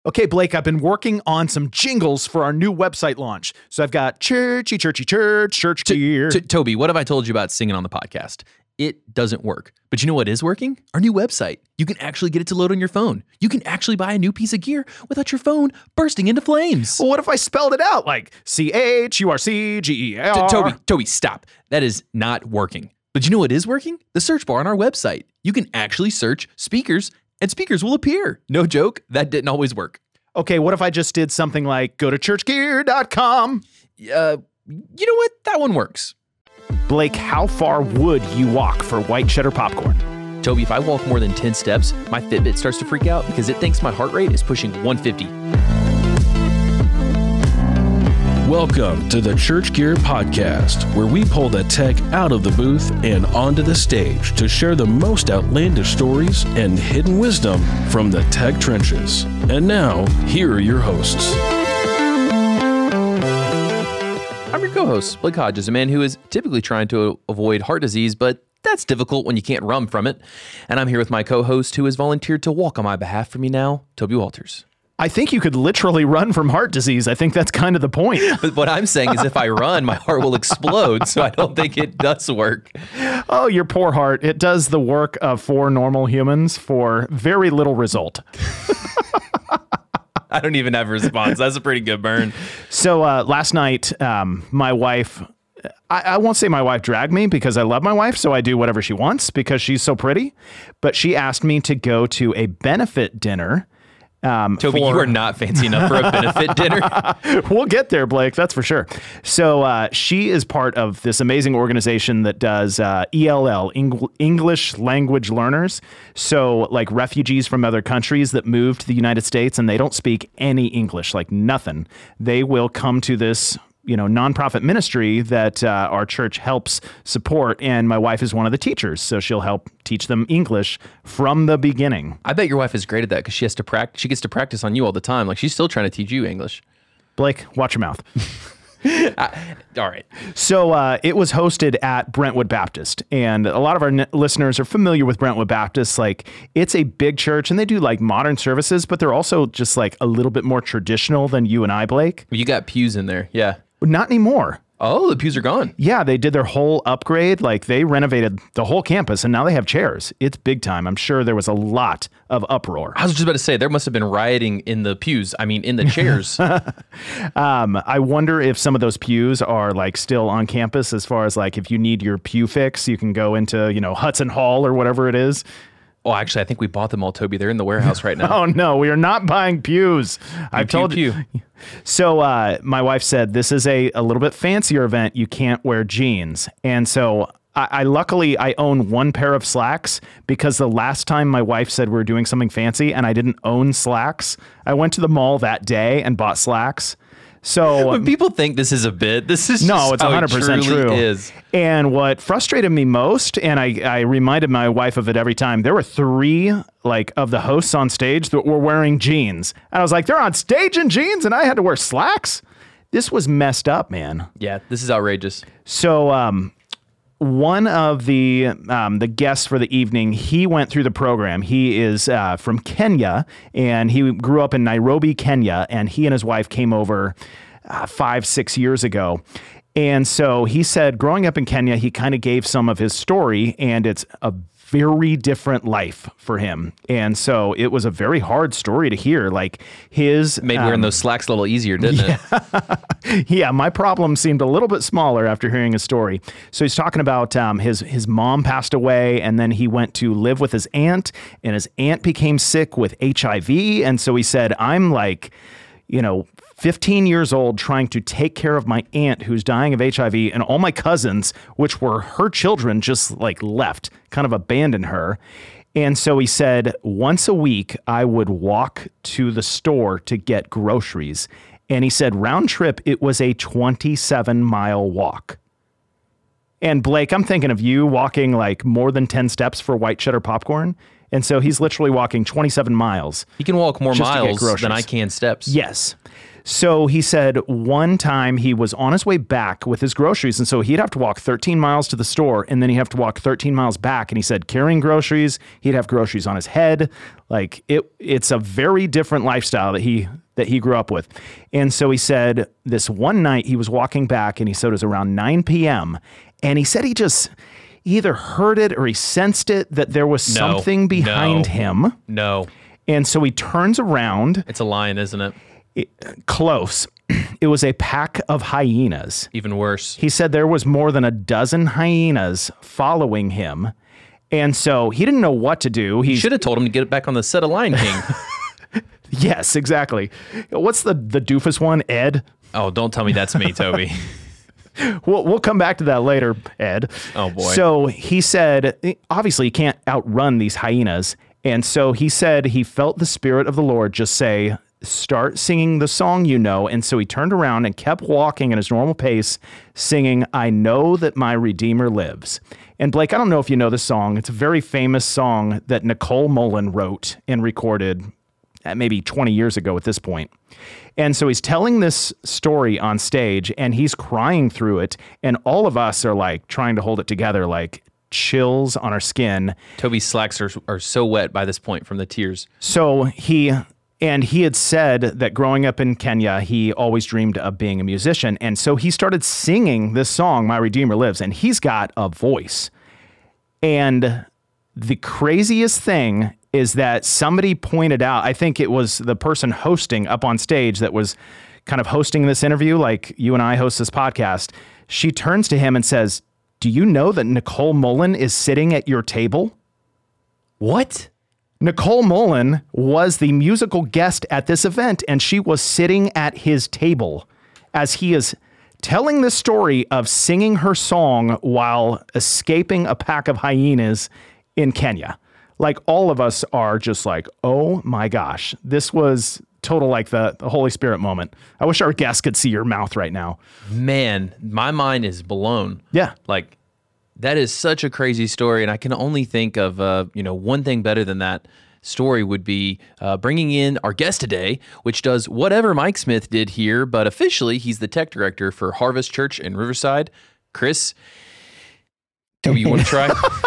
Okay, Blake, I've been working on some jingles for our new website launch. So I've got churchy church gear. Toby, what have I told you about singing on the podcast? It doesn't work. But you know what is working? Our new website. You can actually get it to load on your phone. You can actually buy a new piece of gear without your phone bursting into flames. Well, what if I spelled it out like CHURCGER? Toby, stop. That is not working. But you know what is working? The search bar on our website. You can actually search speakers and speakers will appear. No joke, that didn't always work. Okay, what if I just did something like go to churchgear.com? You know what? That one works. Blake, how far would you walk for white cheddar popcorn? Toby, if I walk more than 10 steps, my Fitbit starts to freak out because it thinks my heart rate is pushing 150. Welcome to the Church Gear Podcast, where we pull the tech out of the booth and onto the stage to share the most outlandish stories and hidden wisdom from the tech trenches. And now, here are your hosts. I'm your co-host, Blake Hodges, a man who is typically trying to avoid heart disease, but that's difficult when you can't run from it. And I'm here with my co-host who has volunteered to walk on my behalf for me now, Toby Walters. I think you could literally run from heart disease. I think that's kind of the point. But what I'm saying is if I run, my heart will explode, so I don't think it does work. Oh, your poor heart. It does the work of 4 normal humans for very little result. I don't even have a response. That's a pretty good burn. So last night, my wife, I won't say my wife dragged me because I love my wife, so I do whatever she wants because she's so pretty. But she asked me to go to a benefit dinner. Toby, you are not fancy enough for a benefit dinner. We'll get there, Blake. That's for sure. So she is part of this amazing organization that does ELL, English Language Learners. So like refugees from other countries that move to the United States and they don't speak any English, like nothing. They will come to this nonprofit ministry that our church helps support. And my wife is one of the teachers, so she'll help teach them English from the beginning. I bet your wife is great at that because she has to practice. She gets to practice on you all the time. Like she's still trying to teach you English. Blake, watch your mouth. All right. So it was hosted at Brentwood Baptist, and a lot of our listeners are familiar with Brentwood Baptist. Like it's a big church and they do like modern services, but they're also just like a little bit more traditional than you and I, Blake. You got pews in there. Yeah. Not anymore. Oh, the pews are gone. Yeah, they did their whole upgrade. Like they renovated the whole campus and now they have chairs. It's big time. I'm sure there was a lot of uproar. I was just about to say there must have been rioting in the pews. I mean, in the chairs. I wonder if some of those pews are like still on campus as far as like if you need your pew fix, you can go into, Hudson Hall or whatever it is. Oh, actually, I think we bought them all, Toby. They're in the warehouse right now. Oh, no, we are not buying pews. I've told you. So my wife said, this is a little bit fancier event. You can't wear jeans. And so I luckily own one pair of slacks because the last time my wife said we were doing something fancy and I didn't own slacks, I went to the mall that day and bought slacks. So when people think this is a bit, this is no, it's 100% true. Is. And what frustrated me most, and I reminded my wife of it every time, there were 3 like of the hosts on stage that were wearing jeans. And I was like, they're on stage in jeans and I had to wear slacks. This was messed up, man. Yeah, this is outrageous. So one of the guests for the evening, he went through the program. He is from Kenya, and he grew up in Nairobi, Kenya, and he and his wife came over 5-6 years ago. And so he said, growing up in Kenya, he kind of gave some of his story, and it's a very different life for him. And so it was a very hard story to hear. Like his made wearing those slacks a little easier, didn't it? Yeah, my problem seemed a little bit smaller after hearing his story. So he's talking about his mom passed away, and then he went to live with his aunt, and his aunt became sick with HIV. And so he said, I'm like, 15 years old trying to take care of my aunt who's dying of HIV, and all my cousins, which were her children, just like left, kind of abandoned her. And so he said, once a week, I would walk to the store to get groceries. And he said, round trip, it was a 27-mile walk. And Blake, I'm thinking of you walking like more than 10 steps for white cheddar popcorn. And so he's literally walking 27 miles. He can walk more miles than I can steps. Yes. So he said one time he was on his way back with his groceries. And so he'd have to walk 13 miles to the store and then he'd have to walk 13 miles back. And he said carrying groceries, he'd have groceries on his head. Like it's a very different lifestyle that he grew up with. And so he said this one night he was walking back and he said it was around 9 p.m. And he said he either heard it or he sensed it that there was something behind him. No. And so he turns around. It's a lion, isn't it? Close. It was a pack of hyenas. Even worse. He said there was more than a dozen hyenas following him. And so he didn't know what to do. He should have told him to get back on the set of Lion King. Yes, exactly. What's the doofus one? Ed? Oh, don't tell me that's me, Toby. We'll come back to that later, Ed. Oh, boy. So he said, obviously you can't outrun these hyenas. And so he said he felt the Spirit of the Lord just say, start singing the song you know. And so he turned around and kept walking at his normal pace, singing, I know that my Redeemer lives. And Blake, I don't know if you know this song. It's a very famous song that Nicole Mullen wrote and recorded maybe 20 years ago at this point. And so he's telling this story on stage and he's crying through it. And all of us are like trying to hold it together, like chills on our skin. Toby's slacks are so wet by this point from the tears. So he had said that growing up in Kenya, he always dreamed of being a musician. And so he started singing this song, My Redeemer Lives, and he's got a voice. And the craziest thing is that somebody pointed out, I think it was the person hosting up on stage that was kind of hosting this interview, like you and I host this podcast. She turns to him and says, do you know that Nicole Mullen is sitting at your table? What? Nicole Mullen was the musical guest at this event, and she was sitting at his table as he is telling the story of singing her song while escaping a pack of hyenas in Kenya. Like, all of us are just like, oh my gosh, this was total like the Holy Spirit moment. I wish our guests could see your mouth right now. Man, my mind is blown. Yeah. Like, that is such a crazy story, and I can only think of one thing better than that story would be bringing in our guest today, which does whatever Mike Smith did here, but officially he's the tech director for Harvest Church in Riverside. Chris, Toby, you want to try?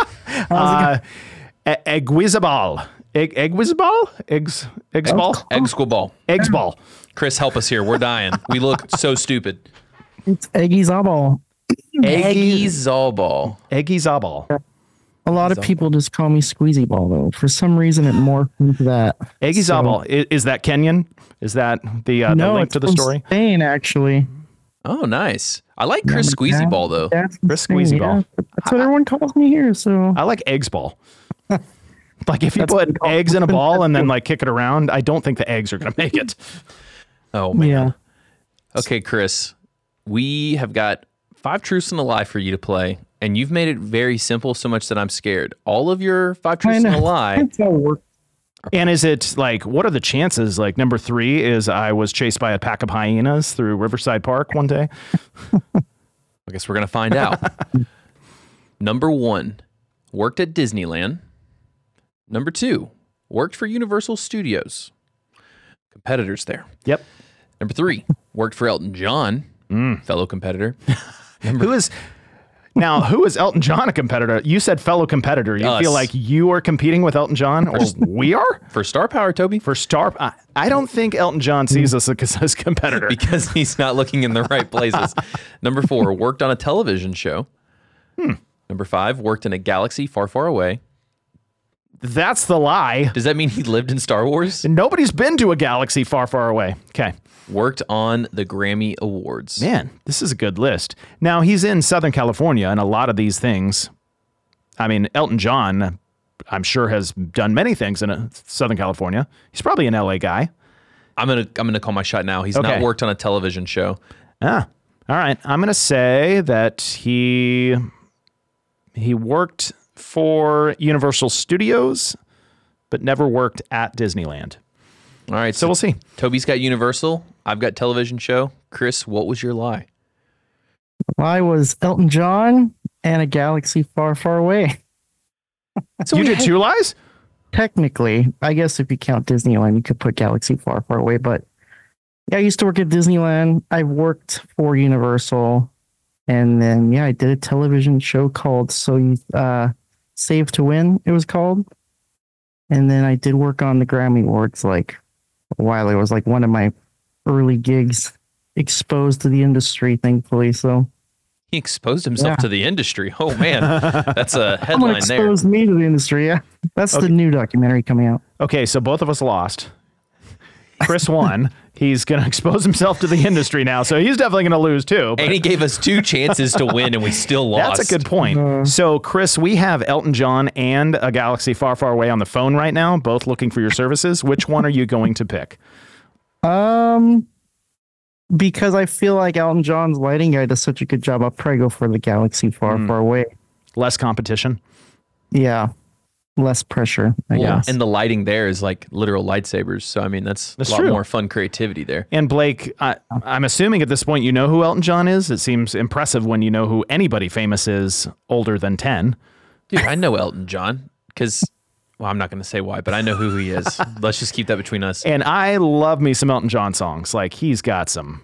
Egwizabal. Egwizabal? Eggsball? Eggsball. Chris, help us here. We're dying. We look so stupid. It's Eggy Zabal. Eggy Zabal. Eggy Zabal. A lot of people just call me Squeezy Ball, though. For some reason, it morphed into that. Eggy Zabal. Is that Kenyan? Is that the link to the story? Spain, actually. Oh, nice. I like Chris Squeezy Ball, though. Chris Squeezy Ball. That's what everyone calls me here. So I like Eggs Ball. Like, if you put eggs in a ball and then like kick it around, I don't think the eggs are going to make it. Oh, man. Yeah. Okay, Chris, we have got 5 truths and a lie for you to play, and you've made it very simple so much that I'm scared. All of your 5 truths and a lie. And is it like, what are the chances? Like, number 3 is I was chased by a pack of hyenas through Riverside Park one day. I guess we're going to find out. Number 1, worked at Disneyland. Number 2, worked for Universal Studios. Competitors there. Yep. Number 3, worked for Elton John, fellow competitor. Who is Elton John a competitor? You said fellow competitor. You feel like you are competing with Elton John, or we are? For star power, Toby. For star, I don't think Elton John sees us as competitor. Because he's not looking in the right places. Number 4, worked on a television show. Number 5, worked in a galaxy far, far away. That's the lie. Does that mean he lived in Star Wars? Nobody's been to a galaxy far, far away. Okay. Worked on the Grammy Awards. Man, this is a good list. Now, he's in Southern California, and a lot of these things, I mean, Elton John, I'm sure, has done many things in Southern California. He's probably an LA guy. I'm gonna call my shot now. He's not worked on a television show. All right. I'm gonna say that he worked for Universal Studios, but never worked at Disneyland. All right, so we'll see. Toby's got Universal. I've got television show. Chris, what was your lie? Lie was Elton John and a galaxy far, far away. So you did 2 lies? Technically, I guess if you count Disneyland, you could put galaxy far, far away. But Yeah, I used to work at Disneyland. I worked for Universal, and then I did a television show called Save to Win. It was called, and then I did work on the Grammy Awards like a while. It was like one of my early gigs, exposed to the industry, thankfully. So He exposed himself to the industry. Oh man, that's a someone headline there. exposed me to the industry. Yeah, that's the new documentary coming out. Okay, so both of us lost. Chris won. He's going to expose himself to the industry now, so he's definitely going to lose too. And he gave us 2 chances to win, and we still lost. That's a good point. So, Chris, we have Elton John and A Galaxy Far, Far Away on the phone right now, both looking for your services. Which one are you going to pick? Because I feel like Elton John's lighting guy does such a good job, I'll probably go for The Galaxy Far, Far Away. Less competition. Yeah. Less pressure, I guess. And the lighting there is like literal lightsabers. So, I mean, that's a lot true. more fun creativity there. And Blake, I'm assuming at this point you know who Elton John is. It seems impressive when you know who anybody famous is older than 10. Dude, I know Elton John because, well, I'm not going to say why, but I know who he is. Let's just keep that between us. And I love me some Elton John songs. Like, he's got some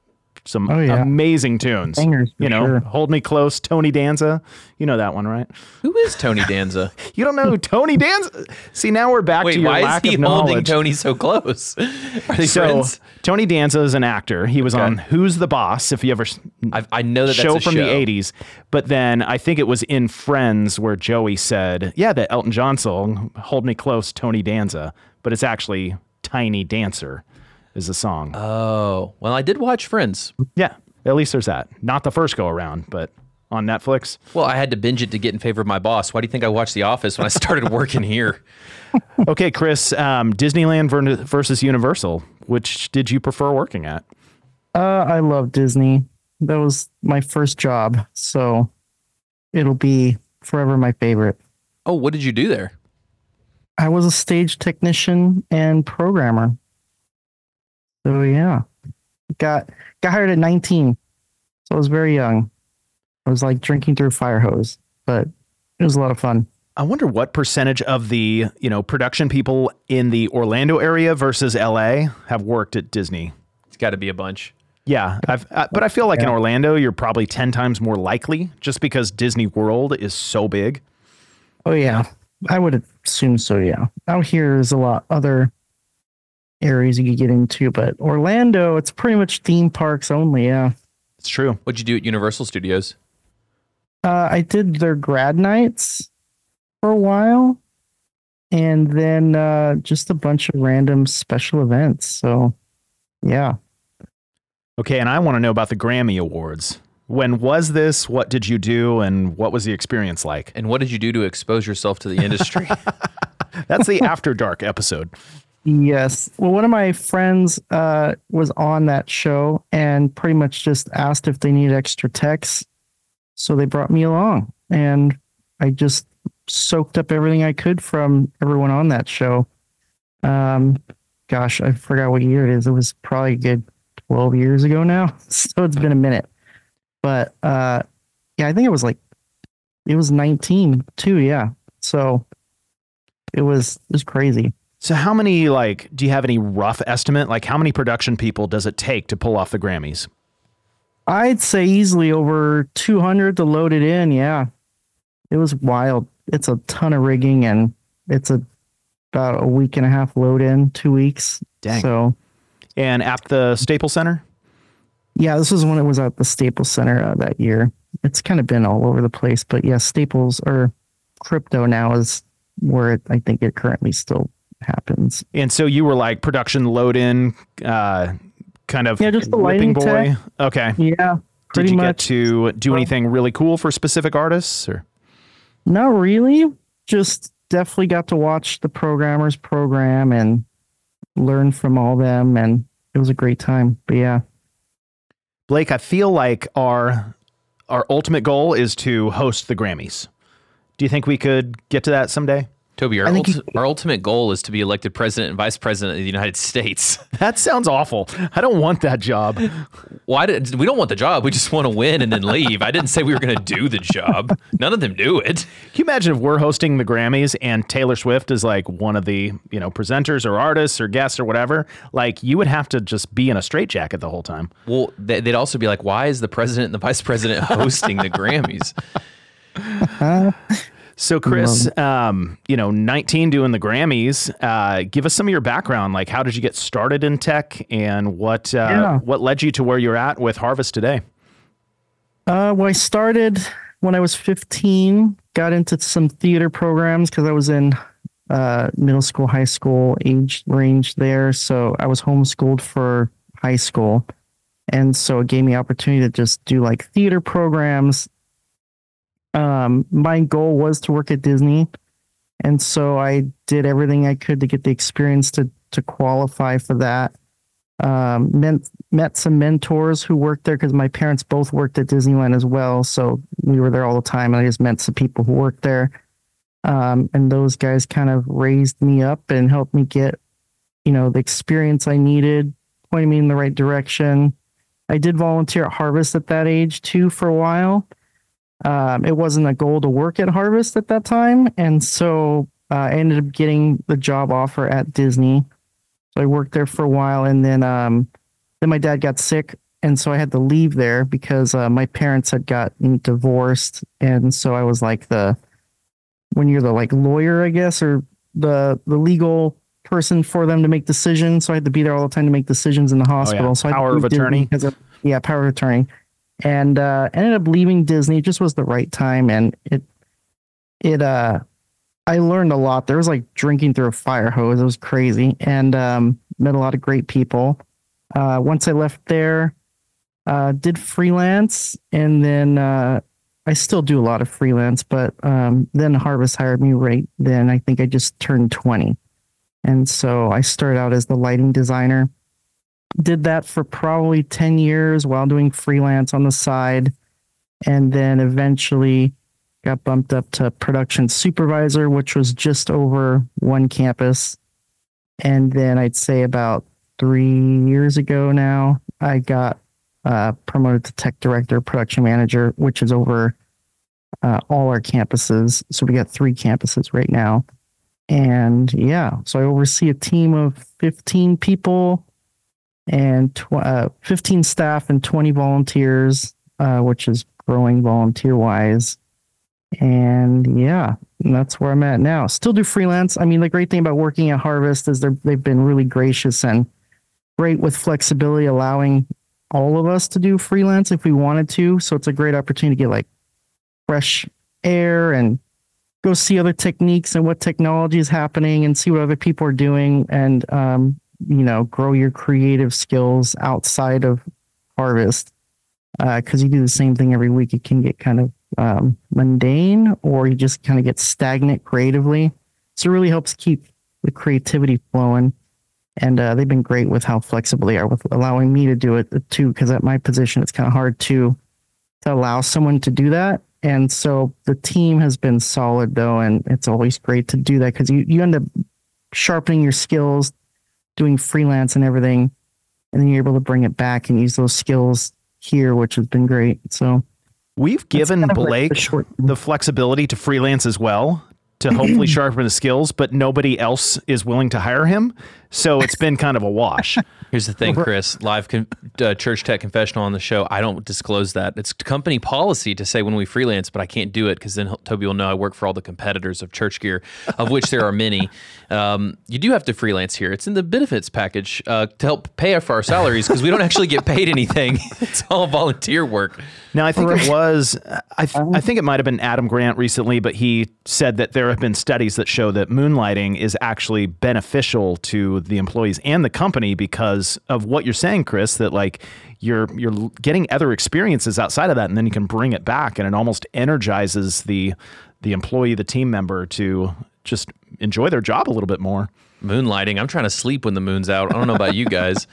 amazing tunes. Bangers, for sure. Hold Me Close, Tony Danza. You know that one, right? Who is Tony Danza? You don't know who Tony Danza? See, now we're back Wait, to your why lack is he of holding knowledge. Tony so close? Are they friends? Tony Danza is an actor. He was on Who's the Boss, if you ever I know that show that's a from show. the 80s. But then I think it was in Friends where Joey said, yeah, that Elton John song, Hold Me Close, Tony Danza. But it's actually Tiny Dancer is the song. Oh, well, I did watch Friends. Yeah, at least there's that. Not the first go around, but on Netflix. Well, I had to binge it to get in favor of my boss. Why do you think I watched The Office when I started working here? Okay, Chris, Disneyland versus Universal. Which did you prefer working at? I love Disney. That was my first job, so it'll be forever my favorite. Oh, what did you do there? I was a stage technician and programmer. So yeah, got hired at 19, so I was very young. I was like drinking through a fire hose, but it was a lot of fun. I wonder what percentage of the, production people in the Orlando area versus LA have worked at Disney. It's got to be a bunch. Yeah, but I feel like in Orlando, you're probably 10 times more likely just because Disney World is so big. Oh yeah, I would assume so. Yeah, out here is a lot other areas you could get into, but Orlando, it's pretty much theme parks only. Yeah, It's true. What'd you do at Universal Studios? I did their grad nights for a while, and then just a bunch of random special events. So, yeah. Okay, and I want to know about the Grammy Awards. When was this? What did you do? And what was the experience like? And what did you do to expose yourself to the industry? That's the After Dark episode. Yes. Well, one of my friends was on that show and pretty much just asked if they needed extra techs. So they brought me along, and I just soaked up everything I could from everyone on that show. Gosh, I forgot what year it is. It was probably a good 12 years ago now. So it's been a minute. But yeah, I think it was 19 too. Yeah. So it was crazy. So how many, do you have any rough estimate? Like, how many production people does it take to pull off the Grammys? I'd say easily over 200 to load it in. Yeah. It was wild. It's a ton of rigging, and it's about a week and a half load in, 2 weeks. Dang. So, And at the Staples Center? yeah, this was when it was at the Staples Center that year. It's kind of been all over the place, but yeah, Staples or Crypto now is where I think it currently still happens. And so you were like production load in, kind of Yeah, just the whipping lighting boy. tech. Okay. Yeah, Did pretty you much. get to do anything really cool for specific artists? Or Not really. Just definitely got to watch the programmers program and learn from all them, and it was a great time. But yeah. Blake, I feel like our ultimate goal is to host the Grammys. Do you think we could get to that someday? Toby, I think our ultimate goal is to be elected president and vice president of the United States. That sounds awful. I don't want that job. We don't want the job. We just want to win and then leave. I didn't say we were going to do the job. None of them do it. Can you imagine if we're hosting the Grammys and Taylor Swift is like one of the, presenters or artists or guests or whatever? Like, you would have to just be in a straitjacket the whole time. Well, they'd also be like, why is the president and the vice president hosting the Grammys? So, Chris, 19 doing the Grammys. Give us some of your background. Like, how did you get started in tech, and what led you to where you're at with Harvest today? Well, I started when I was 15. Got into some theater programs because I was in middle school, high school age range there. So I was homeschooled for high school, and so it gave me opportunity to just do like theater programs. My goal was to work at Disney, and so I did everything I could to get the experience to qualify for that. Met some mentors who worked there because my parents both worked at Disneyland as well, so we were there all the time, and I just met some people who worked there. And those guys kind of raised me up and helped me get, the experience I needed, pointed me in the right direction. I did volunteer at Harvest at that age too for a while. It wasn't a goal to work at Harvest at that time. And so I ended up getting the job offer at Disney. So I worked there for a while, and then my dad got sick. And so I had to leave there because my parents had gotten divorced. And so I was like when you're the like lawyer, I guess, or the legal person for them to make decisions. So I had to be there all the time to make decisions in the hospital. Oh, yeah. So I power of attorney. Power of attorney. And ended up leaving Disney. It just was the right time, and I learned a lot. There was like drinking through a fire hose. It was crazy, and met a lot of great people. Once I left there, did freelance, and then I still do a lot of freelance. But then Harvest hired me right then. I think I just turned 20, and so I started out as the lighting designer. Did that for probably 10 years while doing freelance on the side. And then eventually got bumped up to production supervisor, which was just over one campus. And then I'd say about 3 years ago now, I got promoted to tech director, production manager, which is over all our campuses. So we got 3 campuses right now. And so I oversee a team of 15 people and 15 staff and 20 volunteers, which is growing volunteer wise. And that's where I'm at now. Still do freelance. I mean, the great thing about working at Harvest is they've been really gracious and great with flexibility, allowing all of us to do freelance if we wanted to. So it's a great opportunity to get like fresh air and go see other techniques and what technology is happening and see what other people are doing, and grow your creative skills outside of Harvest. Because you do the same thing every week, it can get kind of mundane, or you just kind of get stagnant creatively. So it really helps keep the creativity flowing. And they've been great with how flexible they are with allowing me to do it too. Because at my position, it's kind of hard to allow someone to do that. And so the team has been solid though, and it's always great to do that because you end up sharpening your skills, doing freelance and everything, and then you're able to bring it back and use those skills here, which has been great. So we've given Blake the flexibility to freelance as well, to hopefully sharpen his skills, but nobody else is willing to hire him. So it's been kind of a wash. Here's the thing, Chris, live Church Tech Confessional on the show. I don't disclose that. It's company policy to say when we freelance, but I can't do it because then Toby will know I work for all the competitors of Church Gear, of which there are many. You do have to freelance here. It's in the benefits package to help pay for our salaries because we don't actually get paid anything. It's all volunteer work. Now, I think it was, I think it might have been Adam Grant recently, but he said that there have been studies that show that moonlighting is actually beneficial to the employees and the company because of what you're saying, Chris, that like you're getting other experiences outside of that, and then you can bring it back, and it almost energizes the employee, the team member, to just enjoy their job a little bit more. Moonlighting. I'm trying to sleep when the moon's out. I don't know about you guys.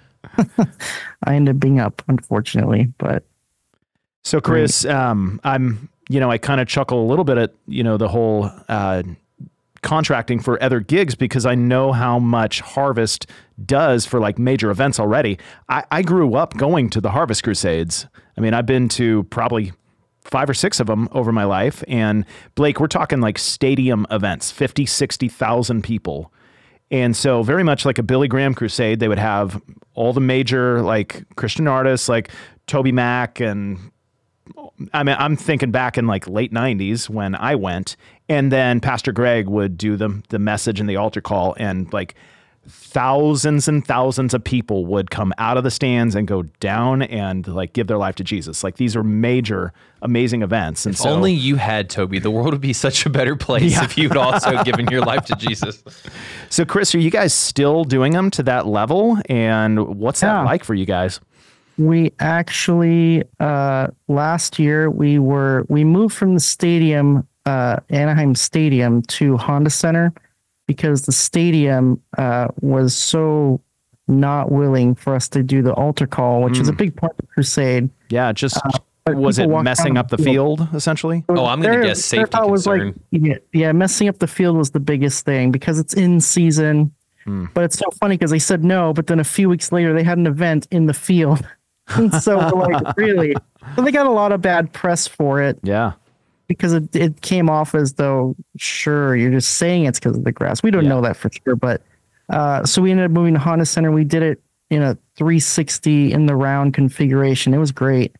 I end up being up, unfortunately, but. So Chris, I kind of chuckle a little bit at, the whole contracting for other gigs because I know how much Harvest does for like major events already. I grew up going to the Harvest Crusades. I mean, I've been to probably 5 or 6 of them over my life. And Blake, we're talking like stadium events, 50, 60,000 people. And so very much like a Billy Graham crusade, they would have all the major like Christian artists like Toby Mac. And I mean, I'm thinking back in like late 90s when I went, and then Pastor Greg would do the message and the altar call, and like thousands and thousands of people would come out of the stands and go down and like give their life to Jesus. Like these are major, amazing events. And if only you had, Toby, the world would be such a better place if you'd also given your life to Jesus. So Chris, are you guys still doing them to that level? And what's that like for you guys? We actually, last year we moved from the stadium, Anaheim Stadium, to Honda Center, because the stadium was so not willing for us to do the altar call, which is a big part of the crusade. Yeah, just was it messing up the field essentially? Oh, I'm going to guess safety concern. Yeah, messing up the field was the biggest thing because it's in season. But it's so funny because they said no, but then a few weeks later they had an event in the field. And so we're like, really? But they got a lot of bad press for it. Yeah. Because it came off as though, sure, you're just saying it's because of the grass. We don't know that for sure. But so we ended up moving to Honda Center. We did it in a 360 in the round configuration. It was great.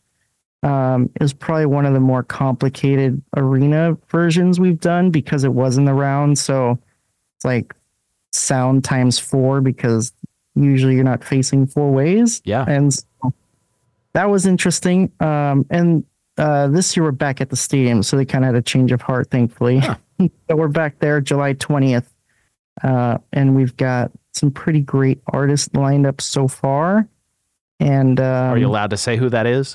It was probably one of the more complicated arena versions we've done because it was in the round. So it's like sound times 4 because usually you're not facing 4 ways. Yeah. And so that was interesting. And this year we're back at the stadium, so they kind of had a change of heart, thankfully. Huh. So we're back there July 20th, and we've got some pretty great artists lined up so far. And are you allowed to say who that is?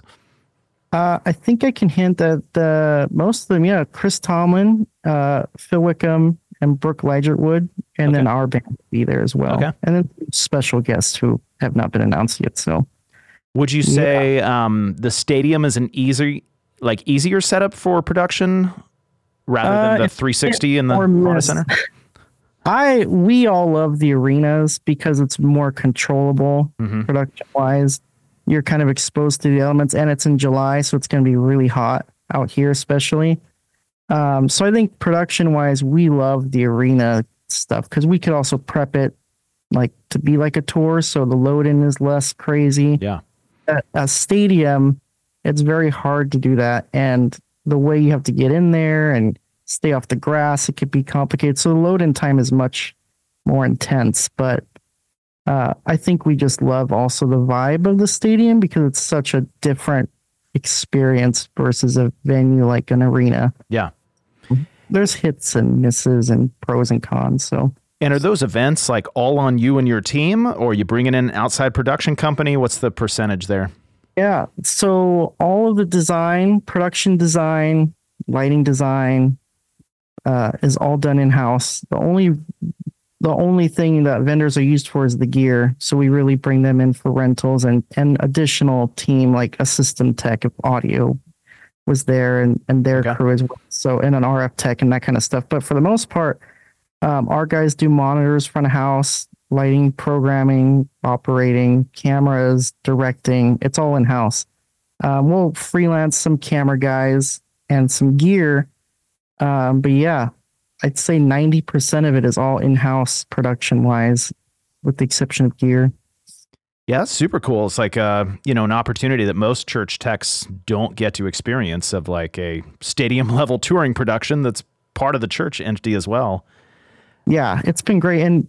I think I can hint that most of them, Chris Tomlin, Phil Wickham, and Brooke Ligertwood, and then our band will be there as well. Okay. And then special guests who have not been announced yet. So, would you say the stadium is an easier setup for production rather than the 360 in the Honda Center? We all love the arenas because it's more controllable production wise. You're kind of exposed to the elements, and it's in July, so it's going to be really hot out here, especially. So I think production wise, we love the arena stuff because we could also prep it like to be like a tour, so the load in is less crazy. Yeah. At a stadium, it's very hard to do that, and the way you have to get in there and stay off the grass, it could be complicated. So the load in time is much more intense, but I think we just love also the vibe of the stadium because it's such a different experience versus a venue like an arena. Yeah. There's hits and misses and pros and cons. So. And are those events like all on you and your team, or are you bringing in an outside production company? What's the percentage there? Yeah. So all of the design, production design, lighting design is all done in-house. The only thing that vendors are used for is the gear. So we really bring them in for rentals and additional team, like a system tech of audio was there and their crew as well. So, and an RF tech and that kind of stuff. But for the most part, our guys do monitors, front of house, lighting, programming, operating, cameras, directing. It's all in-house. We'll freelance some camera guys and some gear. But yeah, I'd say 90% of it is all in-house production-wise, with the exception of gear. Yeah, that's super cool. It's like an opportunity that most church techs don't get to experience, of like a stadium-level touring production that's part of the church entity as well. Yeah, it's been great, and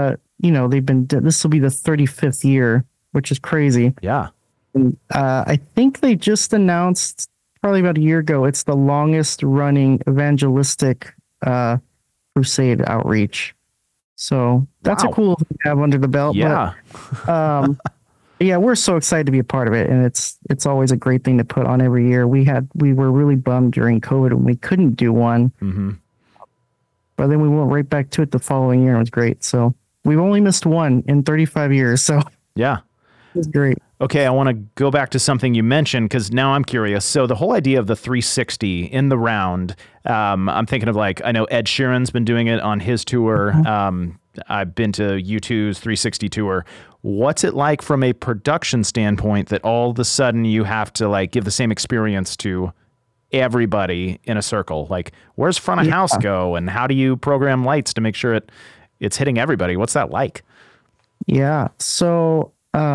this will be the 35th year, which is crazy. Yeah, and I think they just announced probably about a year ago. It's the longest-running evangelistic crusade outreach. So that's a cool thing to have under the belt. Yeah. But, yeah, we're so excited to be a part of it. And it's always a great thing to put on every year. We were really bummed during COVID when we couldn't do one. Mm-hmm. But then we went right back to it the following year and it was great. So we've only missed one in 35 years. So yeah. It was great. Okay, I want to go back to something you mentioned because now I'm curious. So the whole idea of the 360 in the round, I'm thinking of I know Ed Sheeran's been doing it on his tour. I've been to U2's 360 tour. What's it like from a production standpoint that all of a sudden you have to give the same experience to everybody in a circle? Where's front of house go, and how do you program lights to make sure it's hitting everybody? What's that like? Yeah. So,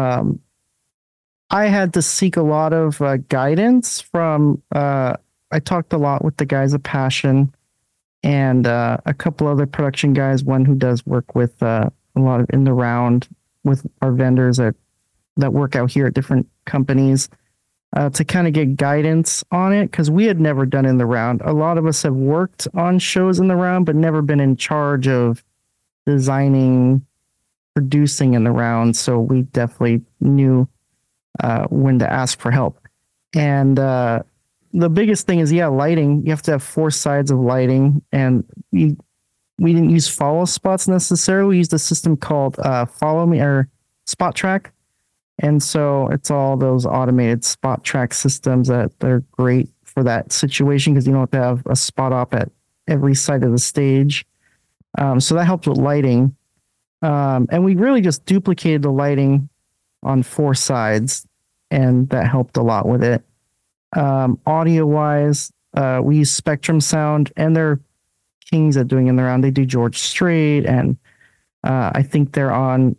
I had to seek a lot of guidance from, I talked a lot with the guys at Passion and a couple other production guys, one who does work with a lot of in the round with our vendors that work out here at different companies to kind of get guidance on it, because we had never done in the round. A lot of us have worked on shows in the round, but never been in charge of designing, producing in the round. So we definitely knew when to ask for help. And the biggest thing is, lighting. You have to have 4 sides of lighting, and we didn't use follow spots necessarily. We used a system called Follow Me or Spot Track. And so it's all those automated spot track systems that are great for that situation, because you don't have to have a spot op at every side of the stage. So that helped with lighting. And we really just duplicated the lighting on 4 sides, and that helped a lot with it. Audio wise, we use Spectrum Sound, and they're kings at doing in the round. They do George Strait, and I think they're on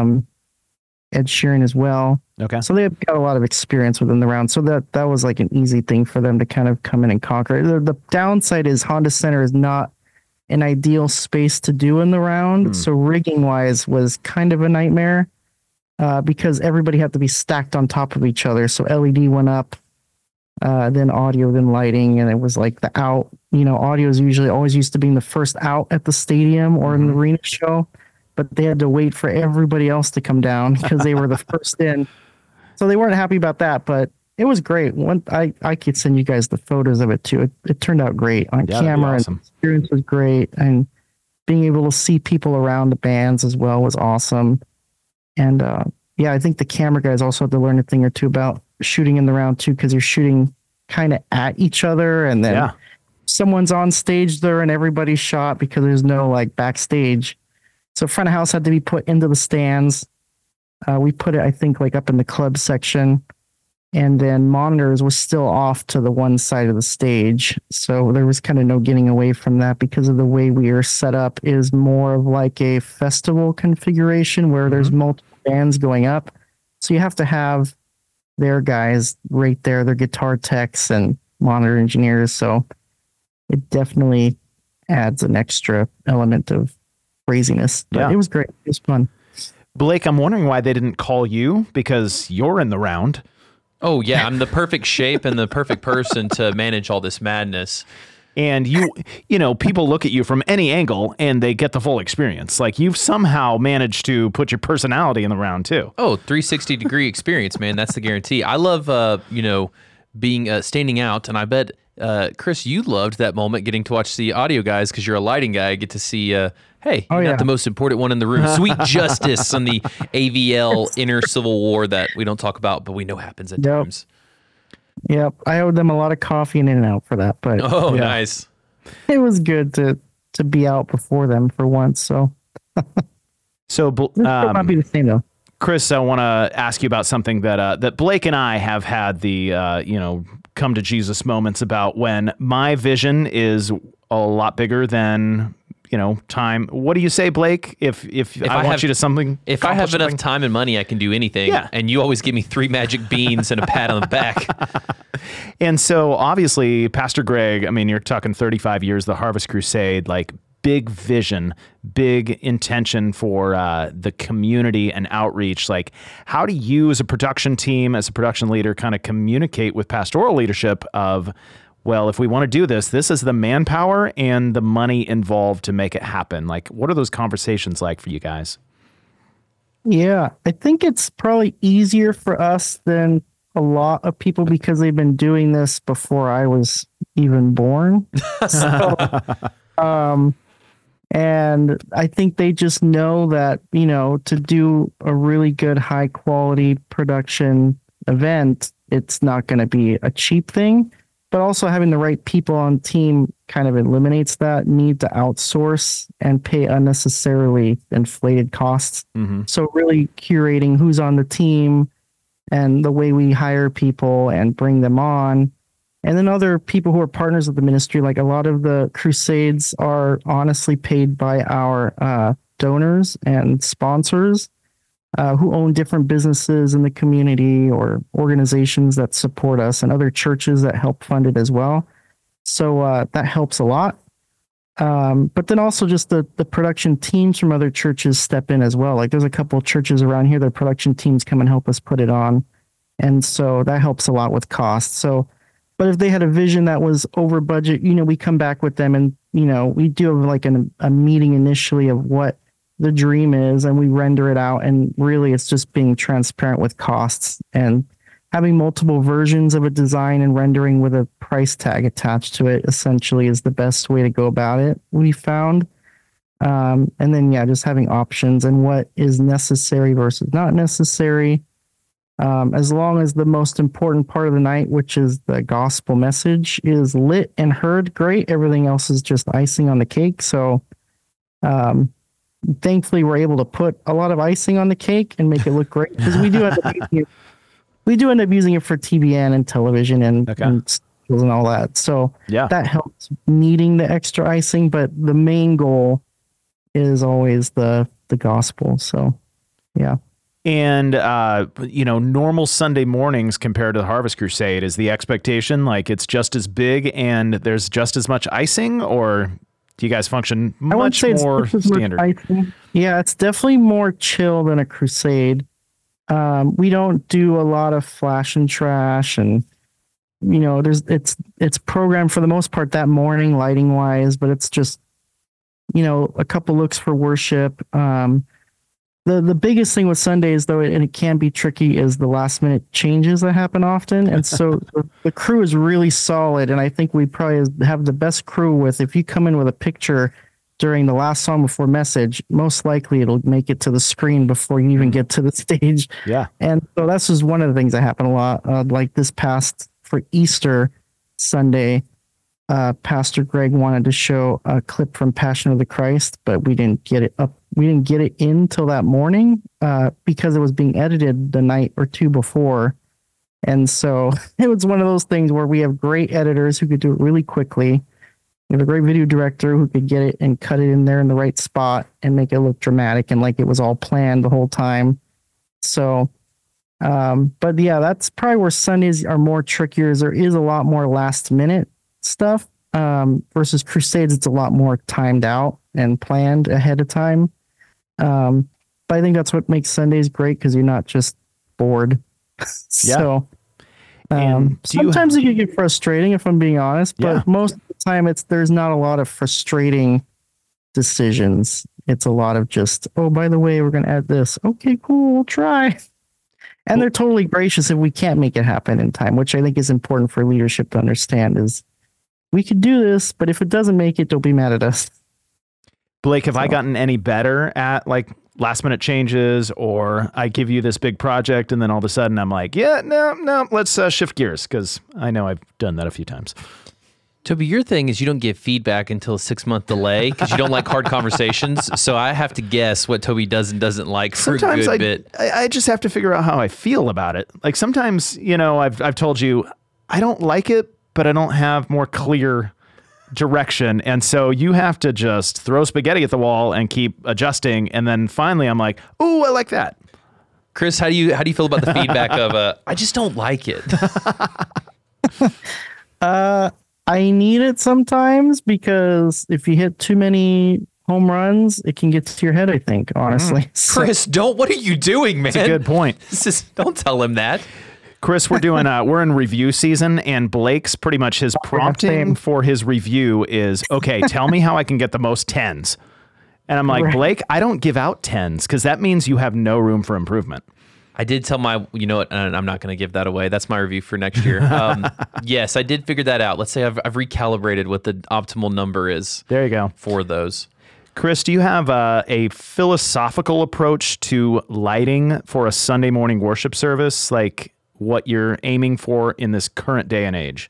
Ed Sheeran as well. Okay. So they've got a lot of experience within the round. So that was an easy thing for them to kind of come in and conquer. The downside is Honda Center is not an ideal space to do in the round. So rigging wise was kind of a nightmare because everybody had to be stacked on top of each other. So LED went up, then audio, then lighting, and it was the out. Audio is usually always used to being the first out at the stadium or in the arena show, but they had to wait for everybody else to come down because they were the first in. So they weren't happy about that, but it was great. I could send you guys the photos of it too. It turned out great on camera. Awesome. And the experience was great, and being able to see people around the bands as well was awesome. And I think the camera guys also had to learn a thing or two about shooting in the round too, because you're shooting kind of at each other, and then someone's on stage there and everybody's shot because there's no backstage. So front of house had to be put into the stands. We put it, I think, up in the club section, and then monitors was still off to the one side of the stage. So there was kind of no getting away from that, because of the way we are set up is more of a festival configuration where there's multiple bands going up. So you have to have their guys right there, their guitar techs and monitor engineers. So it definitely adds an extra element of craziness. But it was great. It was fun. Blake, I'm wondering why they didn't call you, because you're in the round. Oh, yeah. I'm the perfect shape and the perfect person to manage all this madness. And people look at you from any angle and they get the full experience. You've somehow managed to put your personality in the round too. Oh, 360 degree experience, man. That's the guarantee. I love, being standing out. And I bet, Chris, you loved that moment getting to watch the audio guys, because you're a lighting guy. I get to see, hey, you're not the most important one in the room. Sweet justice on the AVL inner civil war that we don't talk about, but we know happens at times. Yep. I owed them a lot of coffee and In-N-Out for that, but nice. It was good to be out before them for once. So it might be the same though. Chris, I want to ask you about something that Blake and I have had the come to Jesus moments about, when my vision is a lot bigger than time. What do you say, Blake? If I want you to something, if I have enough time and money, I can do anything. Yeah. And you always give me 3 magic beans and a pat on the back. And so obviously, Pastor Greg, you're talking 35 years, the Harvest Crusade, big vision, big intention for the community and outreach. How do you, as a production team, as a production leader, kind of communicate with pastoral leadership of, well, if we want to do this, this is the manpower and the money involved to make it happen? What are those conversations like for you guys? Yeah, I think it's probably easier for us than a lot of people, because they've been doing this before I was even born. So, And I think they just know that, to do a really good, high quality production event, it's not going to be a cheap thing. But also having the right people on team kind of eliminates that need to outsource and pay unnecessarily inflated costs. Mm-hmm. So really curating who's on the team and the way we hire people and bring them on. And then other people who are partners of the ministry, like a lot of the crusades are honestly paid by our donors and sponsors who own different businesses in the community or organizations that support us and other churches that help fund it as well. So that helps a lot. But then also just the production teams from other churches step in as well. Like there's a couple of churches around here, their production teams come and help us put it on. And so that helps a lot with cost. So, but if they had a vision that was over budget, we come back with them and, we do have like a meeting initially of what the dream is and we render it out. And really it's just being transparent with costs and having multiple versions of a design and rendering with a price tag attached to it essentially is the best way to go about it, we found. And then, just having options and what is necessary versus not necessary. As long as the most important part of the night, which is the gospel message, is lit and heard, great. Everything else is just icing on the cake. So thankfully, we're able to put a lot of icing on the cake and make it look great because we do end up using it for TBN and television and all that. So that helps needing the extra icing, but the main goal is always the gospel. So, yeah. And, normal Sunday mornings compared to the Harvest Crusade, is the expectation like it's just as big and there's just as much icing, or do you guys function much more standard? Yeah, it's definitely more chill than a crusade. We don't do a lot of flash and trash and, it's programmed for the most part that morning lighting wise, but it's just, a couple looks for worship. The biggest thing with Sundays, though, and it can be tricky, is the last minute changes that happen often. And so the crew is really solid. And I think we probably have the best crew with, if you come in with a picture during the last song before message, most likely it'll make it to the screen before you even get to the stage. Yeah. And so that's just one of the things that happen a lot. Like this past for Easter Sunday, Pastor Greg wanted to show a clip from Passion of the Christ, but we didn't get it up. We didn't get it in till that morning because it was being edited the night or two before. And so it was one of those things where we have great editors who could do it really quickly. We have a great video director who could get it and cut it in there in the right spot and make it look dramatic and like it was all planned the whole time. So, but yeah, that's probably where Sundays are more trickier. Is there is a lot more last minute stuff versus Crusades. It's a lot more timed out and planned ahead of time. But I think that's what makes Sundays great because you're not just bored. So sometimes it can get frustrating if I'm being honest, but most of the time there's not a lot of frustrating decisions. It's a lot of just, oh, by the way, we're going to add this. Okay, cool. We'll try. And they're totally gracious if we can't make it happen in time, which I think is important for leadership to understand is we could do this, but if it doesn't make it, don't be mad at us. Blake, have I gotten any better at like last minute changes, or I give you this big project and then all of a sudden I'm like, no, let's shift gears, because I know I've done that a few times. Toby, your thing is you don't give feedback until a 6-month delay because you don't like hard conversations. So I have to guess what Toby does and doesn't like for sometimes a good bit. I just have to figure out how I feel about it. Like sometimes, I've told you I don't like it, but I don't have more clear direction. And so you have to just throw spaghetti at the wall and keep adjusting. And then finally I'm like, oh, I like that. Chris, how do you feel about the feedback of I just don't like it? I need it sometimes because if you hit too many home runs, it can get to your head, I think, honestly. Chris, what are you doing, man? That's a good point. Don't tell him that. Chris, we're in review season, and Blake's pretty much his prompting for his review is, okay, tell me how I can get the most 10s. And I'm like, Blake, I don't give out 10s because that means you have no room for improvement. I did tell you know what, and I'm not going to give that away. That's my review for next year. Yes, I did figure that out. Let's say I've recalibrated what the optimal number is. There you go. For those. Chris, do you have a philosophical approach to lighting for a Sunday morning worship service, like what you're aiming for in this current day and age?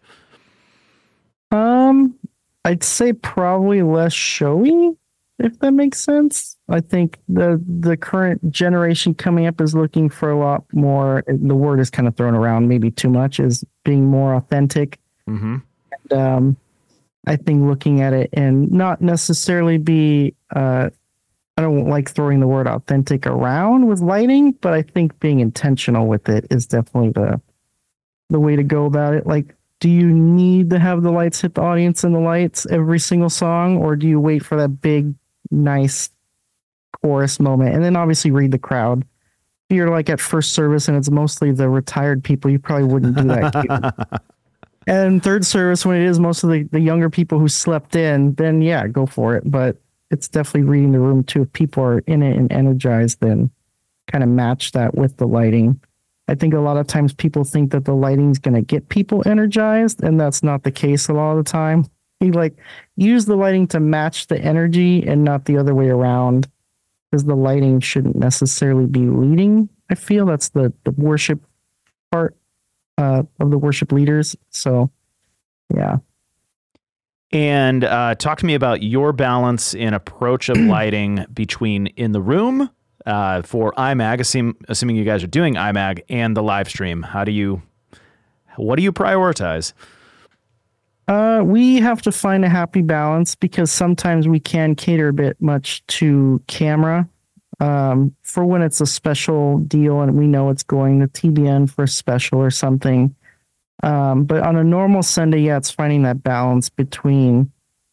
I'd say probably less showy, if that makes sense. I think the current generation coming up is looking for a lot more. The word is kind of thrown around, maybe too much, is being more authentic. Mm-hmm. And I think looking at it and not necessarily be, I don't like throwing the word authentic around with lighting, but I think being intentional with it is definitely the way to go about it. Like, do you need to have the lights hit the audience in the lights every single song, or do you wait for that big, nice chorus moment and then obviously read the crowd? If you're like at first service and it's mostly the retired people, you probably wouldn't do that. And third service, when it is most of the younger people who slept in, then yeah, go for it. But it's definitely reading the room too. If people are in it and energized, then kind of match that with the lighting. I think a lot of times people think that the lighting's going to get people energized, and that's not the case a lot of the time. You like use the lighting to match the energy and not the other way around, because the lighting shouldn't necessarily be leading. I feel that's the worship part of the worship leaders. So, yeah. And talk to me about your balance in approach of lighting between in the room for IMAG, assuming you guys are doing IMAG, and the live stream. What do you prioritize? We have to find a happy balance, because sometimes we can cater a bit much to camera for when it's a special deal and we know it's going to TBN for a special or something. But on a normal Sunday, yeah, it's finding that balance between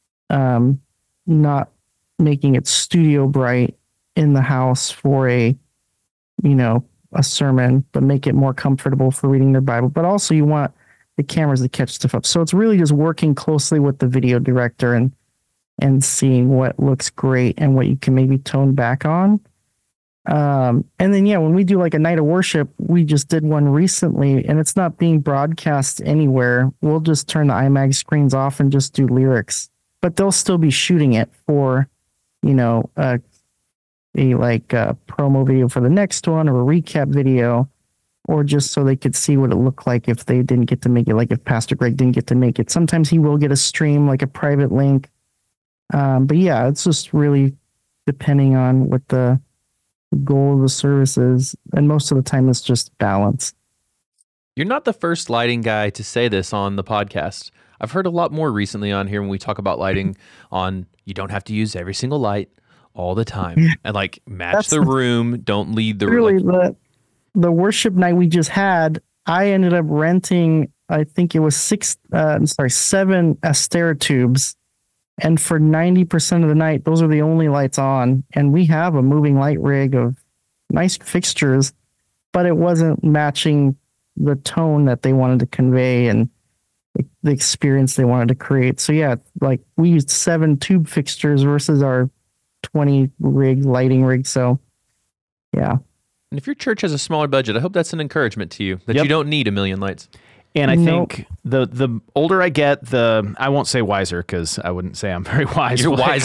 not making it studio bright in the house for a sermon, but make it more comfortable for reading their Bible. But also you want the cameras to catch stuff up. So it's really just working closely with the video director and seeing what looks great and what you can maybe tone back on. And then, yeah, when we do like a night of worship, we just did one recently and it's not being broadcast anywhere. We'll just turn the IMAG screens off and just do lyrics, but they'll still be shooting it for, a promo video for the next one or a recap video, or just so they could see what it looked like if they didn't get to make it. Like if Pastor Greg didn't get to make it, sometimes he will get a stream, like a private link. But yeah, it's just really depending on what the goal of the service is. And most of the time it's just balance. You're not the first lighting guy to say this on the podcast. I've heard a lot more recently on here when we talk about lighting on, you don't have to use every single light all the time, and like match the room. Don't lead the really the worship night we just had. I ended up renting, I think it was 7 Astera tubes, and for 90% of the night, those are the only lights on. And we have a moving light rig of nice fixtures, but it wasn't matching the tone that they wanted to convey and the experience they wanted to create. So yeah, like we used 7 tube fixtures versus our 20 lighting rig. So yeah. And if your church has a smaller budget, I hope that's an encouragement to you that you don't need 1 million lights. And I think the older I get, I won't say wiser, because I wouldn't say I'm very wise. You're wise.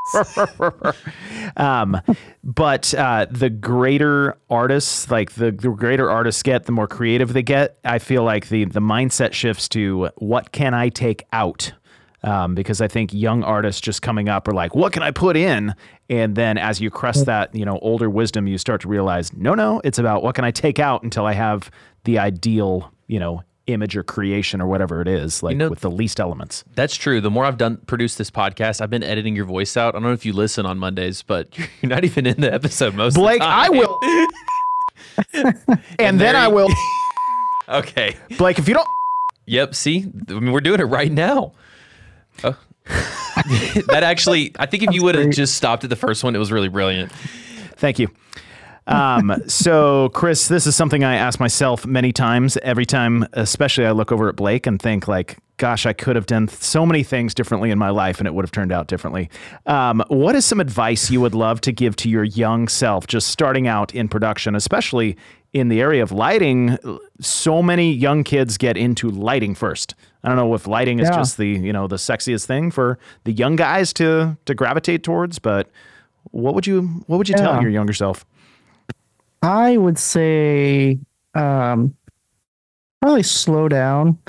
But the greater artists, like the greater artists get, the more creative they get. I feel like the mindset shifts to what can I take out? Because I think young artists just coming up are like, what can I put in? And then as you crest that, older wisdom, you start to realize, no, it's about what can I take out until I have the ideal, image or creation or whatever it is, like with the least elements. That's true. The more I've produced this podcast, I've been editing your voice out. I don't know if you listen on Mondays, but you're not even in the episode most of the time. I will. and then I will. Okay. Blake, if you don't. Yep. See, we're doing it right now. Oh. That actually, I think if you would have just stopped at the first one, it was really brilliant. Thank you. So Chris, this is something I ask myself many times, every time, especially I look over at Blake and think like, gosh, I could have done so many things differently in my life and it would have turned out differently. What is some advice you would love to give to your young self, just starting out in production, especially in the area of lighting, so many young kids get into lighting first. I don't know if lighting is just the sexiest thing for the young guys to gravitate towards, but what would you tell your younger self? I would say probably slow down,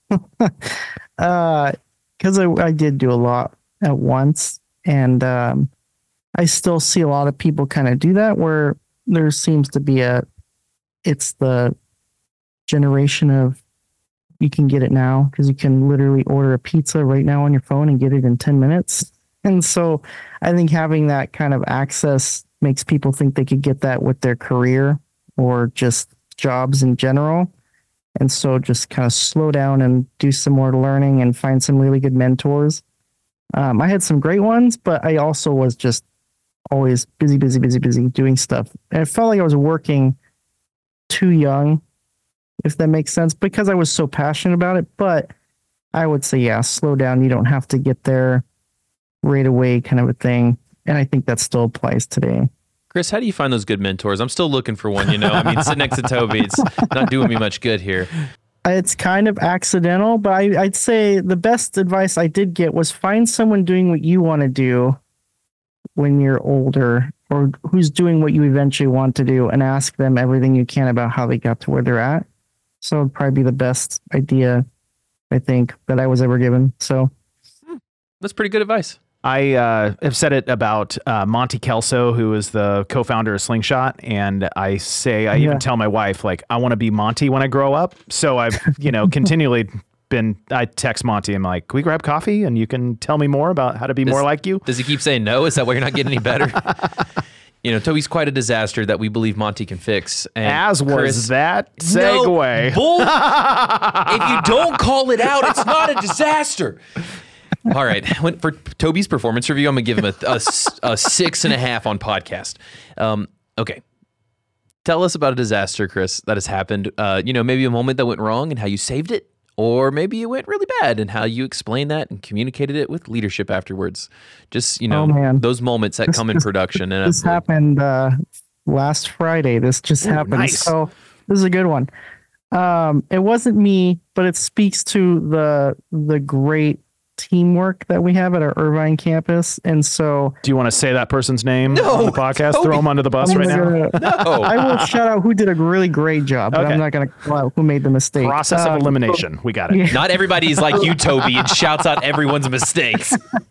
because I did do a lot at once, and I still see a lot of people kind of do that, where there seems to be it's the generation of you can get it now, because you can literally order a pizza right now on your phone and get it in 10 minutes. And so I think having that kind of access makes people think they could get that with their career or just jobs in general. And so just kind of slow down and do some more learning and find some really good mentors. I had some great ones, but I also was just always busy doing stuff. And it felt like I was working too young, if that makes sense, because I was so passionate about it. But I would say, slow down. You don't have to get there right away, kind of a thing. And I think that still applies today. Chris, how do you find those good mentors? I'm still looking for one, I mean, sitting next to Toby, it's not doing me much good here. It's kind of accidental, but I'd say the best advice I did get was find someone doing what you want to do when you're older, or who's doing what you eventually want to do, and ask them everything you can about how they got to where they're at. So it'd probably be the best idea, I think, that I was ever given. So that's pretty good advice. I have said it about Monty Kelso, who is the co-founder of Slingshot, and I even tell my wife, like, I want to be Monty when I grow up. So I've continually I text Monty, I'm like, can we grab coffee and you can tell me more about how to be more like you? Does he keep saying no? Is that why you're not getting any better? Toby's quite a disaster that we believe Monty can fix. And as was Chris, that segue. No, bull. If you don't call it out, it's not a disaster. All right. For Toby's performance review, I'm going to give him a 6.5 on podcast. Okay. Tell us about a disaster, Chris, that has happened. Maybe a moment that went wrong and how you saved it, or maybe it went really bad and how you explained that and communicated it with leadership afterwards. Just, those moments that come in production. And this happened last Friday. This just happened. Nice. So this is a good one. It wasn't me, but it speaks to the great teamwork that we have at our Irvine campus. And so do you want to say that person's name on the podcast? Toby. Throw them under the bus right now? No. I will shout out who did a really great job, but I'm not going to call out who made the mistake. Process of elimination. We got it. Yeah. Not everybody's like you, Toby, and shouts out everyone's mistakes.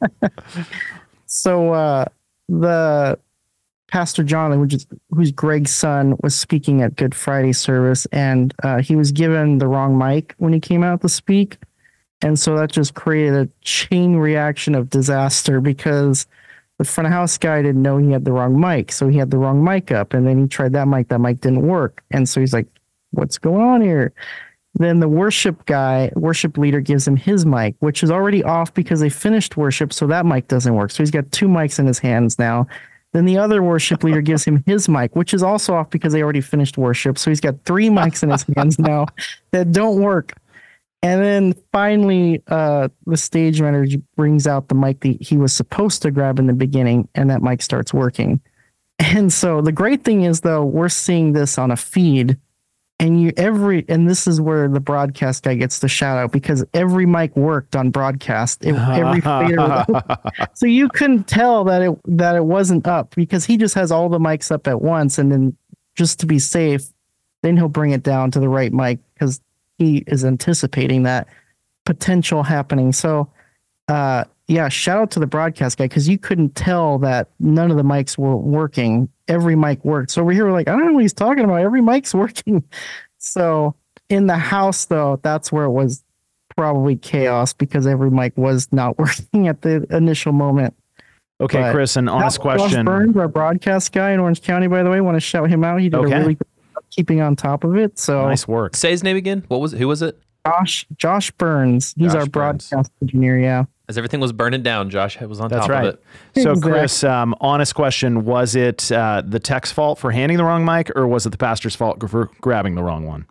So the Pastor John, who's Greg's son, was speaking at Good Friday service, and he was given the wrong mic when he came out to speak. And so that just created a chain reaction of disaster, because the front of house guy didn't know he had the wrong mic. So he had the wrong mic up, and then he tried that mic didn't work. And so he's like, what's going on here? Then the worship leader gives him his mic, which is already off because they finished worship. So that mic doesn't work. So he's got 2 mics in his hands now. Then the other worship leader gives him his mic, which is also off because they already finished worship. So he's got 3 mics in his hands now that don't work. And then finally, the stage manager brings out the mic that he was supposed to grab in the beginning, and that mic starts working. And so the great thing is, though, we're seeing this on a feed, and this is where the broadcast guy gets the shout out, because every mic worked on broadcast. Every fader, so you couldn't tell that it wasn't up, because he just has all the mics up at once, and then just to be safe, then he'll bring it down to the right mic, because he is anticipating that potential happening. So, shout out to the broadcast guy, because you couldn't tell that none of the mics were working. Every mic worked. So over here, we're like, I don't know what he's talking about. Every mic's working. So in the house, though, that's where it was probably chaos, because every mic was not working at the initial moment. Okay, but Chris, an honest question. Josh Burns, our broadcast guy in Orange County, by the way, want to shout him out. He did a really good job keeping on top of it. So nice work. Say his name again. Who was it? Josh Burns. He's our broadcast engineer. Yeah. As everything was burning down, Josh was on top of it. So, exactly. Chris, honest question: was it the tech's fault for handing the wrong mic, or was it the pastor's fault for grabbing the wrong one?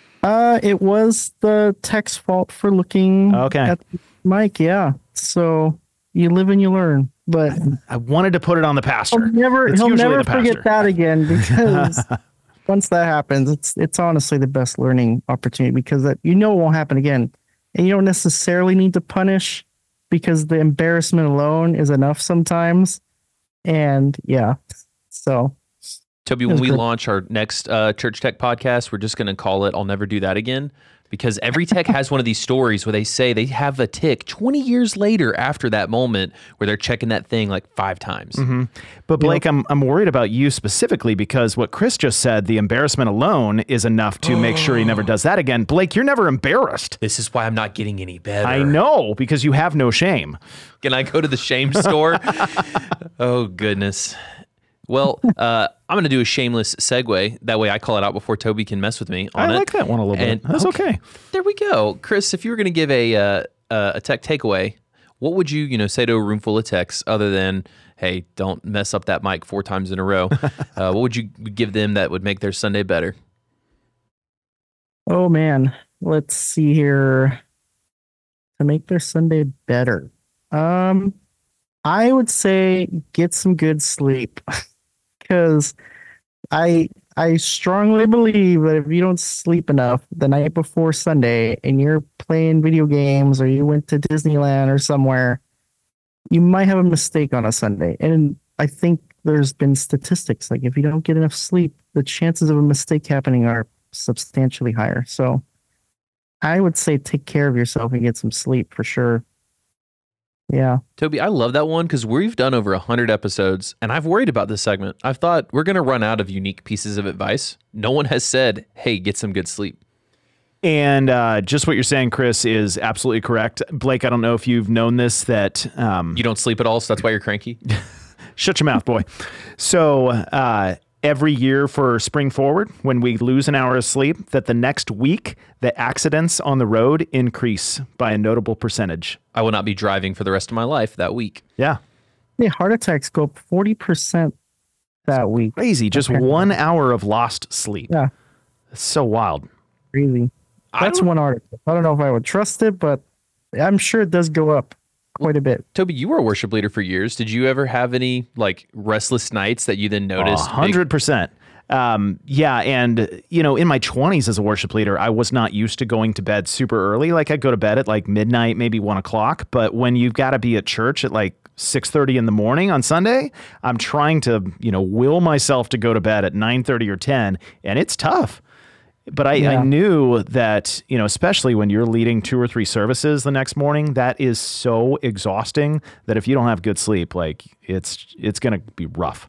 It was the tech's fault for looking at the mic. Yeah. So you live and you learn. But I wanted to put it on the pastor. He'll never forget that again, because once that happens, it's honestly the best learning opportunity because it won't happen again. And you don't necessarily need to punish because the embarrassment alone is enough sometimes. And yeah, so. Toby, when we launch our next Church Tech podcast, we're just going to call it I'll Never Do That Again. Because every tech has one of these stories where they say they have a tick 20 years later after that moment where they're checking that thing like 5 times. Mm-hmm. But Blake, I'm worried about you specifically because what Chris just said, the embarrassment alone is enough to make sure he never does that again. Blake, you're never embarrassed. This is why I'm not getting any better. I know, because you have no shame. Can I go to the shame store? Oh, goodness. Well, I'm going to do a shameless segue. That way I call it out before Toby can mess with me on it. I like that one a little bit. That's okay. There we go. Chris, if you were going to give a tech takeaway, what would you say to a room full of techs other than, hey, don't mess up that mic 4 times in a row? What would you give them that would make their Sunday better? Oh, man. Let's see here. To make their Sunday better. I would say get some good sleep. Because I strongly believe that if you don't sleep enough the night before Sunday and you're playing video games or you went to Disneyland or somewhere, you might have a mistake on a Sunday. And I think there's been statistics like if you don't get enough sleep, the chances of a mistake happening are substantially higher. So I would say take care of yourself and get some sleep for sure. Yeah. Toby, I love that one because we've done over 100 episodes and I've worried about this segment. I've thought we're going to run out of unique pieces of advice. No one has said, hey, get some good sleep. And just what you're saying, Chris, is absolutely correct. Blake, I don't know if you've known this, that... you don't sleep at all, so that's why you're cranky? Shut your mouth, boy. So every year for Spring Forward, when we lose an hour of sleep, that the next week, the accidents on the road increase by a notable percentage. I will not be driving for the rest of my life that week. Yeah. Yeah, heart attacks go up 40% that week. Crazy. Just 1 hour of lost sleep. Yeah. It's so wild. Crazy. That's one article. I don't know if I would trust it, but I'm sure it does go up quite a bit. Toby, you were a worship leader for years. Did you ever have any like restless nights that you then noticed? 100%. Yeah. And, in my 20s as a worship leader, I was not used to going to bed super early. Like I'd go to bed at like midnight, maybe 1 o'clock. But when you've got to be at church at like 6:30 in the morning on Sunday, I'm trying to, will myself to go to bed at 9:30 or 10. And it's tough. But I knew that, especially when you're leading 2 or 3 services the next morning, that is so exhausting that if you don't have good sleep, like it's going to be rough.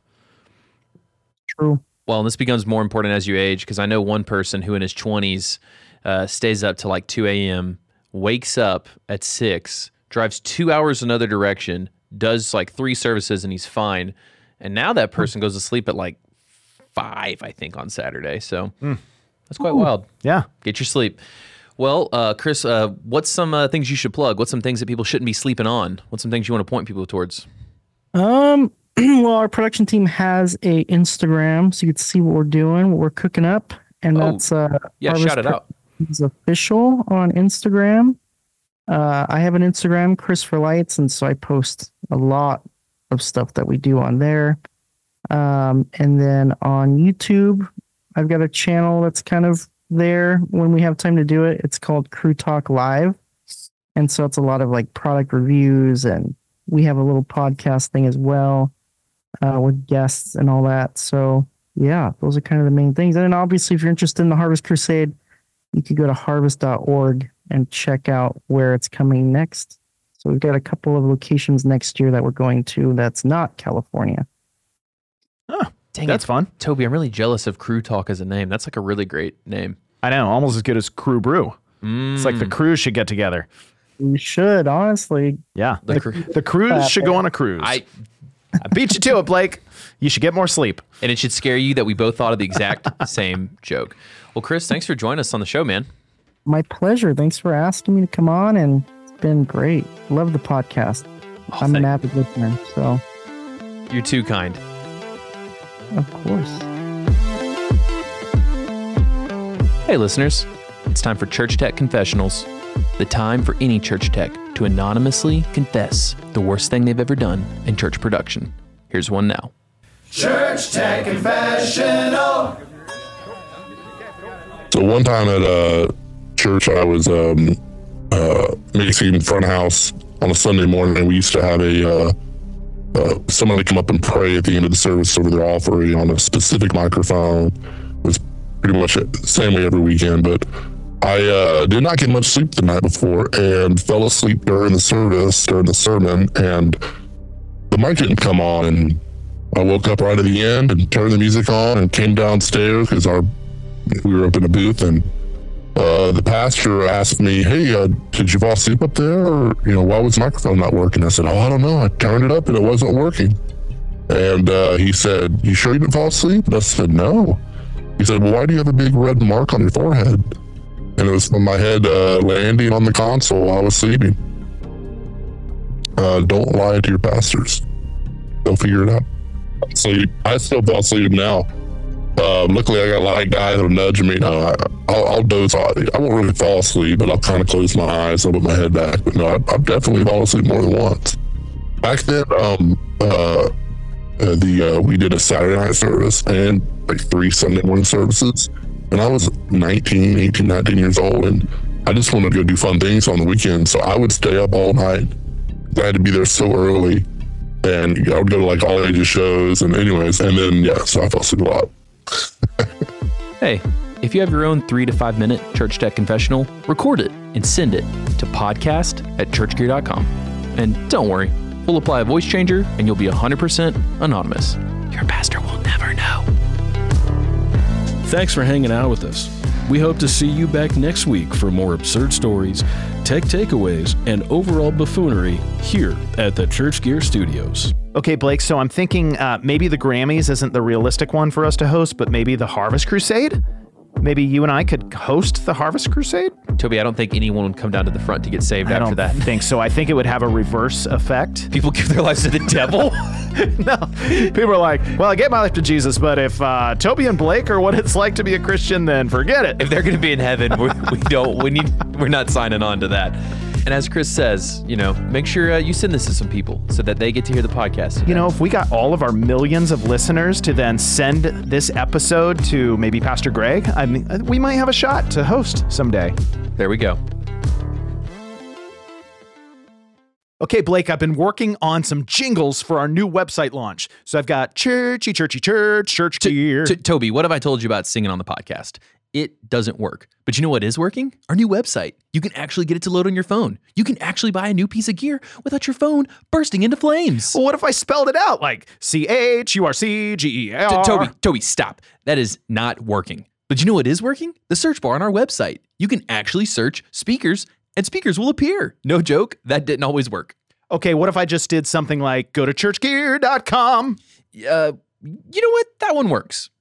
True. Well, and this becomes more important as you age, because I know one person who in his 20s stays up till like 2 a.m., wakes up at 6, drives 2 hours another direction, does like 3 services, and he's fine. And now that person goes to sleep at like 5, I think, on Saturday. So... That's quite wild. Yeah. Get your sleep. Well, Chris, what's some things you should plug? What's some things that people shouldn't be sleeping on? What's some things you want to point people towards? Well, our production team has a Instagram, so you can see what we're doing, what we're cooking up. And that's shout it out. It's official on Instagram. I have an Instagram, Chris for Lights, and so I post a lot of stuff that we do on there. And then on YouTube, I've got a channel that's kind of there when we have time to do it. It's called Crew Talk Live. And so it's a lot of like product reviews, and we have a little podcast thing as well with guests and all that. So yeah, those are kind of the main things. And then obviously if you're interested in the Harvest Crusade, you could go to harvest.org and check out where it's coming next. So we've got a couple of locations next year that we're going to that's not California. Oh. Dang, that's fun. Toby, I'm really jealous of Crew Talk as a name. That's like a really great name. I know, almost as good as Crew Brew. It's like the crews should get together. We should, honestly. Yeah, the crews should go on a cruise. I beat you to it, Blake. You should get more sleep. And it should scare you that we both thought of the exact same joke. Well, Chris, thanks for joining us on the show, man. My pleasure. Thanks for asking me to come on, and it's been great. Love the podcast. I'm an avid listener, so. You're too kind. Of course. Hey, listeners. It's time for Church Tech Confessionals. The time for any church tech to anonymously confess the worst thing they've ever done in church production. Here's one now. Church Tech Confessional. So one time at church, I was mixing front of house on a Sunday morning, and we used to have somebody come up and pray at the end of the service over their offering on a specific microphone. It was pretty much the same way every weekend, but I did not get much sleep the night before and fell asleep during the sermon, and the mic didn't come on, and I woke up right at the end and turned the music on and came downstairs because we were up in a booth, and the pastor asked me, "Hey, did you fall asleep up there? Or, why was the microphone not working?" I said, "Oh, I don't know. I turned it up and it wasn't working." And he said, "You sure you didn't fall asleep?" And I said, "No." He said, "Well, why do you have a big red mark on your forehead?" And it was from my head landing on the console while I was sleeping. Don't lie to your pastors. They'll figure it out. So I still fall asleep now. Luckily, I got a lot of guys that'll nudge me. I'll doze off. I won't really fall asleep, but I'll kind of close my eyes and put my head back. But no, I've definitely fallen asleep more than once. Back then, we did a Saturday night service and like 3 Sunday morning services. And I was 18, 19 years old, and I just wanted to go do fun things on the weekend. So I would stay up all night. I had to be there so early, and I would go to like all ages shows. And anyways, and then so I fell asleep a lot. Hey, if you have your own 3 to 5 minute church tech confessional, record it and send it to podcast@churchgear.com. And don't worry, we'll apply a voice changer and you'll be 100% anonymous. Your pastor will never know. Thanks for hanging out with us. We hope to see you back next week for more absurd stories, tech takeaways, and overall buffoonery here at the Church Gear Studios. Okay, Blake, so I'm thinking maybe the Grammys isn't the realistic one for us to host, but maybe the Harvest Crusade? Maybe you and I could host the Harvest Crusade? Toby, I don't think anyone would come down to the front to get saved after that. I don't think so. I think it would have a reverse effect. People give their lives to the devil? No. People are like, well, I gave my life to Jesus, but if Toby and Blake are what it's like to be a Christian, then forget it. If they're going to be in heaven, we're not signing on to that. And as Chris says, make sure you send this to some people so that they get to hear the podcast today. If we got all of our millions of listeners to then send this episode to maybe Pastor Greg, I mean, we might have a shot to host someday. There we go. Okay, Blake, I've been working on some jingles for our new website launch. So I've got church gear. Toby, what have I told you about singing on the podcast? It doesn't work. But you know what is working? Our new website. You can actually get it to load on your phone. You can actually buy a new piece of gear without your phone bursting into flames. Well, what if I spelled it out like CHURCGER? Toby, stop. That is not working. But you know what is working? The search bar on our website. You can actually search speakers and speakers will appear. No joke, that didn't always work. Okay, what if I just did something like go to churchgear.com? You know what? That one works.